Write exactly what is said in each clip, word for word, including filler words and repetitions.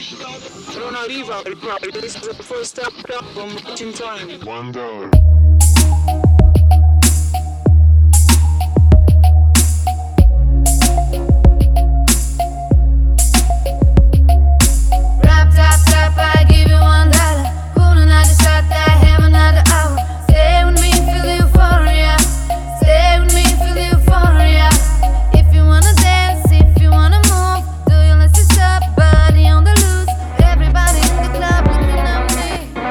Don't leave out. This is the first step from watching time. One dollar. Rap, tap, tap, I give you one dollar. Put another shot, I have another hour. Stay with me, feel the euphoria. Stay with me, feel the euphoria. If you wanna dance, if you wanna move, do you let's just up, body on the loose. Everybody in the club looking at me.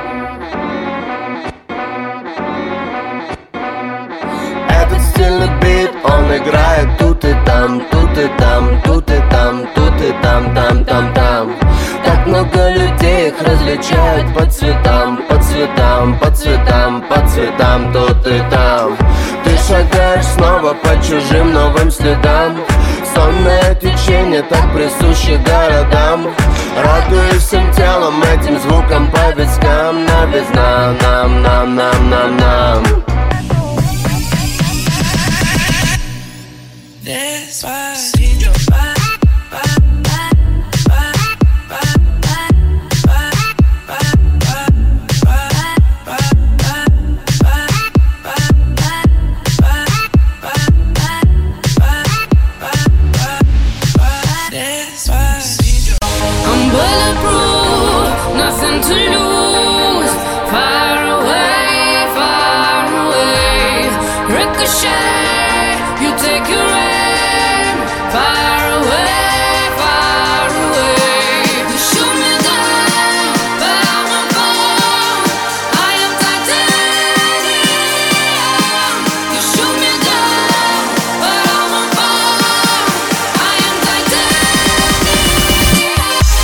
Этот стильный бит, он играет тут и там, тут и там, тут и там, тут и там, там, там, там. Так много людей, их различают по цветам, по цветам, по цветам, по цветам, тут и там. Ты шагаешь снова по чужим новым следам. Сонное течение, так присуще городам. Радуюсь всем телом, этим звуком по вискам. Новизна, нам, нам, нам, нам, нам. Despacito, pa, pa, pa, pa, pa, pa, pa, pa, Despacito. I'm bulletproof, nothing to lose. Far away, far away. Ricochet, you take your aim. Far away, far away. You shoot me down, but I won't fall. I am titanium. You shoot me down, but I won't fall. I am titanium.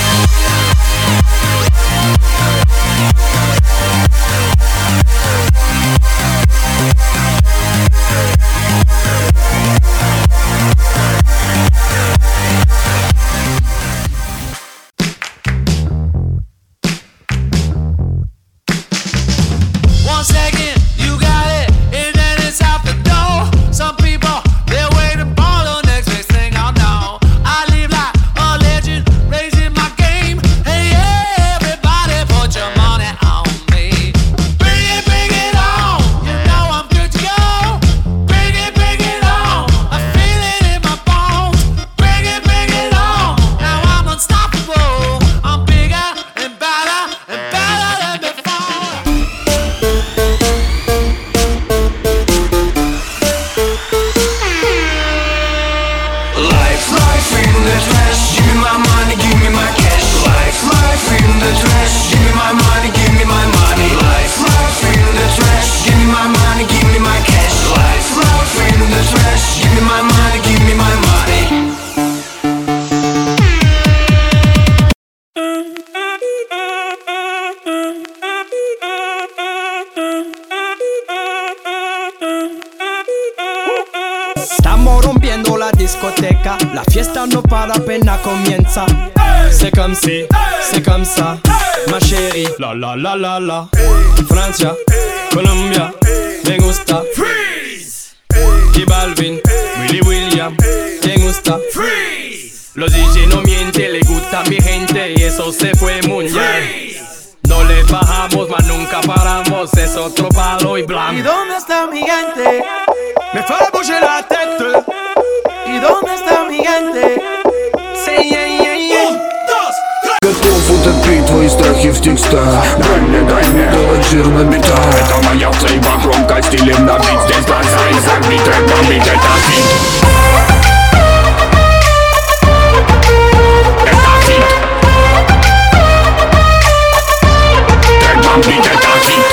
One second, you got it, and then it's out the door. Some people, they're waiting for the next big thing. I know I live like a legend, raising my game. Hey, yeah, everybody, put your money on me. Bring it, bring it on. You know I'm good to go. Bring it, bring it on. I feel it in my bones. Bring it, bring it on. Now I'm unstoppable. I'm bigger and better and better than before. Life, life in the trash. Give me my money, give me my cash. Life, life in the trash. Give me my money, give me my money. Life, life in the trash. Give me my money, give me my cash. Life, life in the trash. Give me my money, give me my money. Estamos rompiendo la discoteca, la fiesta no para apenas comienza. C'est comme si, c'est comme ça, ma chérie. La la la la la. Francia, Colombia, me gusta. Freeze. J Balvin, Willy William, me gusta. Freeze. Los D J no mienten, le gusta a mi gente y eso se fue muy bien. No le bajamos, mas nunca paramos, es otro palo y blanco. ¿Y dónde está mi gente? Me fait bouger la tête. ¿Y dónde está mi gente? Say yeah yeah yeah. Готов утопить твои страхи в текстах. Дай мне, дай мне голод жирно бита. Это моя цейба, громко стилем на бит. Здесь глаза и забит, трек бомбит, это хит. Это хит. Трек бомбит, это хит.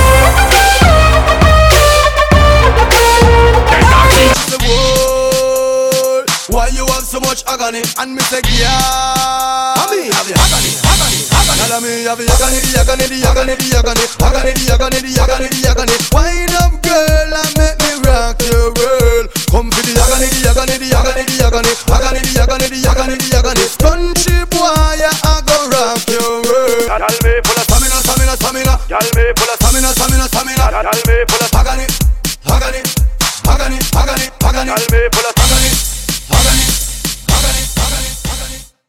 Это хит. The world, why you have so much agony? And me say, yeah, I mean, have you agony, agony, agony? Tell me, have you agony, the agony, the agony, the agony, agony, the agony, the agony, the agony. Wind up, girl, and make me rock your world. Come for the agony, the agony, the agony, the agony, agony, the agony, the agony, the agony. Country boy, I go rock your world. Tell me, full of stamina, stamina, stamina. Tell me, full of stamina, stamina, stamina. Tell me.